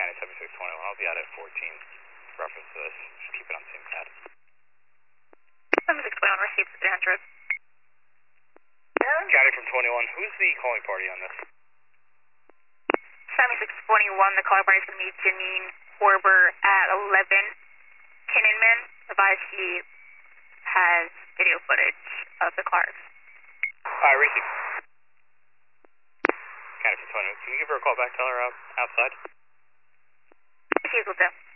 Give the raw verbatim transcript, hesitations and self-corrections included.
County seventy-six twenty-one. I'll be out at fourteen. Reference to this. Just keep it on the same pad. seventy-six twenty-one, received three hundred. County from twenty-one. Who's the calling party on this? seventy-six twenty-one, the calling party is going to be Janine Horber at eleven. Kinnenman advised she has video footage of the car. Alright, receive. County from twenty-one. Can you give her a call back? Tell her out outside? Received will do.